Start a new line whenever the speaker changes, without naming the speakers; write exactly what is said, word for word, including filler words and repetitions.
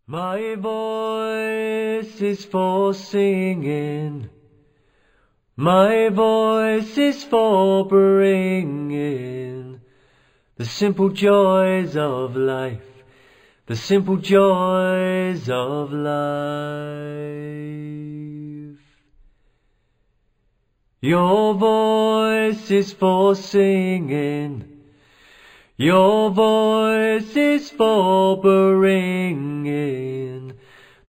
My voice is for singing, my voice is for bringing the simple joys of life, the simple joys of life. Your voice is for singing, your voice is for bringing